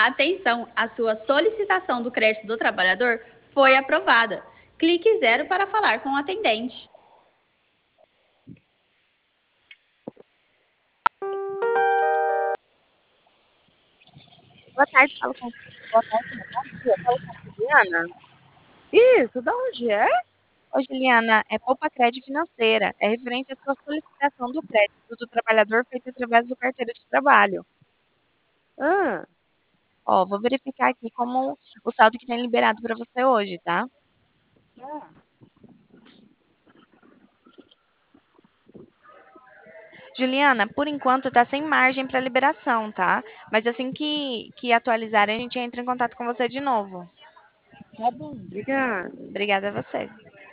Atenção, a sua solicitação do crédito do trabalhador foi aprovada. Clique 0 para falar com o atendente. Boa tarde, falo com... Boa tarde, bom dia. Falo com a Juliana. Isso, da onde é? Oi, Juliana, é Poupa Crédito Financeira. É referente à sua solicitação do crédito do trabalhador feito através do carteira de trabalho. Ah, Ó, vou verificar aqui como o saldo que tem liberado para você hoje, tá? Juliana, por enquanto tá sem margem para liberação, tá? Mas assim que atualizarem, a gente entra em contato com você de novo. tá bom, obrigada. Obrigada a você.